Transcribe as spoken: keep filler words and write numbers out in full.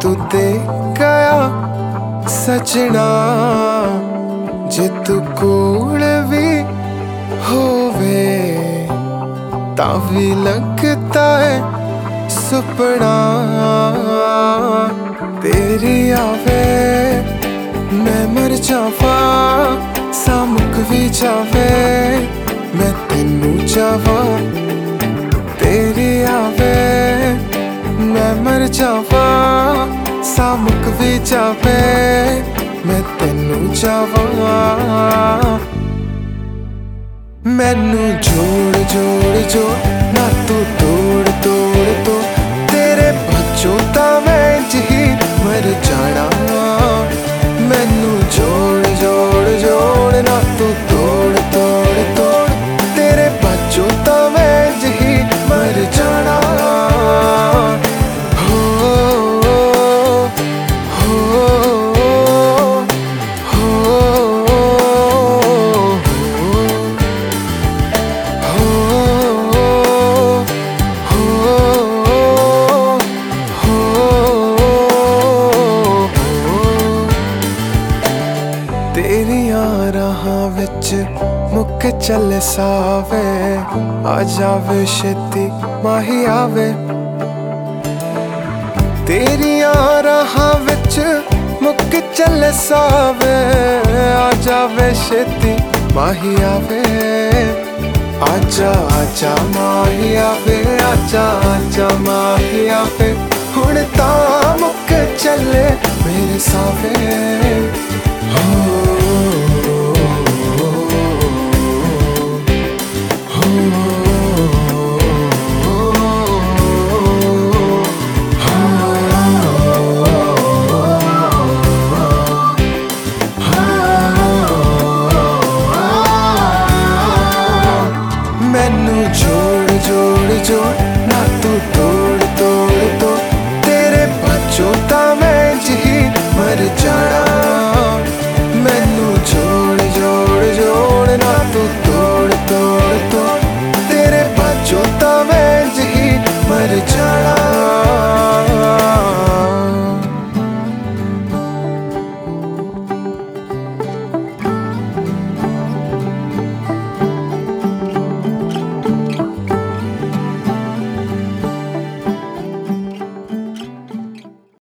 तू दे गया सजना, जे तू कोल भी होवे तां भी लगता है सुपना। तेरी आवे मैं मर जावा, सामुक भी जावे मैं तेनू चावा। तेरी आवे मैं मर जावा, सामुक भी जावे मैं तेनू चावा। मैनू जोड़ जोड़ जोड़ ना तू तोड़ तोड़ तोड़, तेरे बच्चों ता मैं इंज ही मर जाना। मैनू जोड़ जोड़ जोड़ ना तू तोड़ तोड़ तोड़, तेरे बच्चों ता मैं इंज ही मर जाना। तेरिया राहां विच मुक चले सावे, आ जावे छेती माही आवे। तेरिया राहां विच मुक चले सावे, आ जावे छेती माही आवे। आजा आजा माही आवे, आजा आजा माही आवे। हुण तां मुक चले मेरे सावे।